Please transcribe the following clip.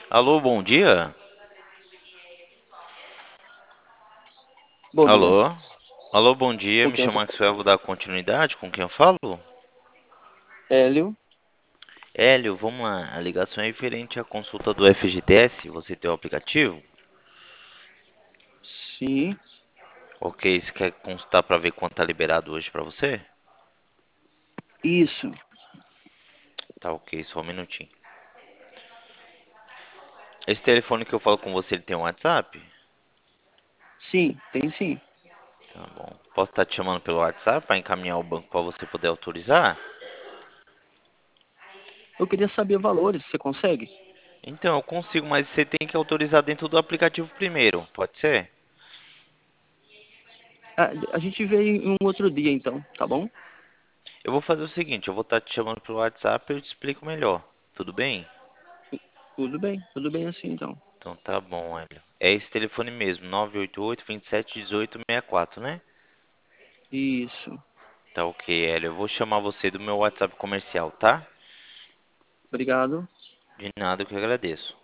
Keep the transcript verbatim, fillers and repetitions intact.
Alô, bom dia? Bom dia, Alô? Alô, bom dia. com Me quem eu chamo tô? Maxwell, vou dar continuidade com quem eu falo? Hélio? Hélio, vamos lá. A ligação é referente à consulta do F G T S. Você tem o aplicativo? Sim, Ok, você quer consultar para ver quanto tá liberado hoje para você? isso. Tá ok, só um minutinho. Esse telefone que eu falo com você, ele tem um WhatsApp? Sim, tem sim. Tá bom. Posso estar te chamando pelo WhatsApp para encaminhar o banco para você poder autorizar? Eu queria saber valores, você consegue? Então, eu consigo, mas você tem que autorizar dentro do aplicativo primeiro, pode ser? A, a gente vê em um outro dia então, tá bom? Eu vou fazer o seguinte, eu vou estar te chamando pelo WhatsApp e eu te explico melhor. Tudo bem? Tudo bem, tudo bem assim então. Então tá bom, Hélio. É esse telefone mesmo, nove oito oito, dois sete, um oito seis quatro, né? Isso. Tá ok, Hélio. Eu vou chamar você do meu WhatsApp comercial, tá? Obrigado. De nada, eu que agradeço.